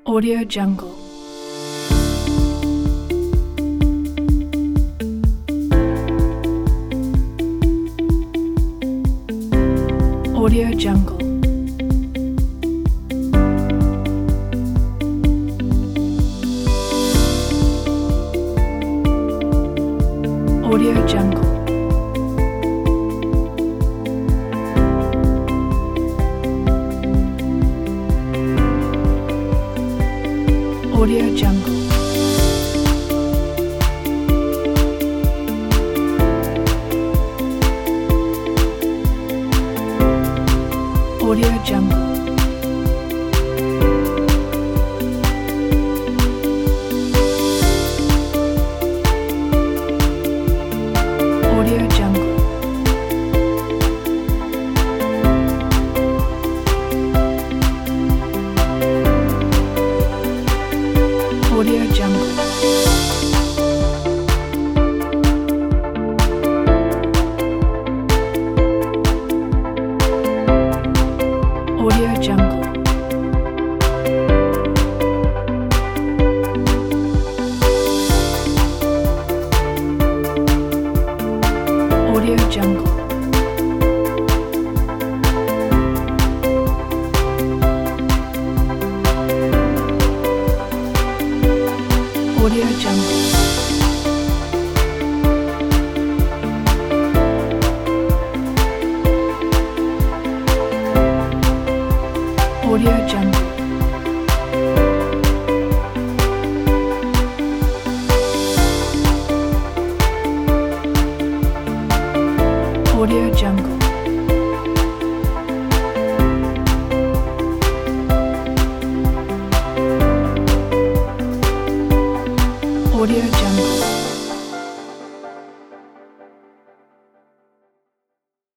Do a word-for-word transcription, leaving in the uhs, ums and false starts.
Audio Jungle. Audio Jungle. Audio Jungle. Audio Jungle. Audio Jungle. Audio Jungle. Audio Jungle. Audio Jungle. Audio Jungle. Audio Jungle. Audio Jungle. Audio Jungle. Audio Jungle.